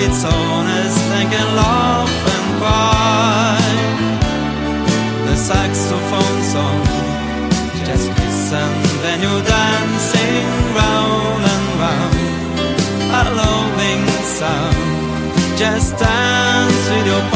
it's honest and can laugh and cry. The saxophone song, just listen when you're dancing round and round. A loving sound, just dance with your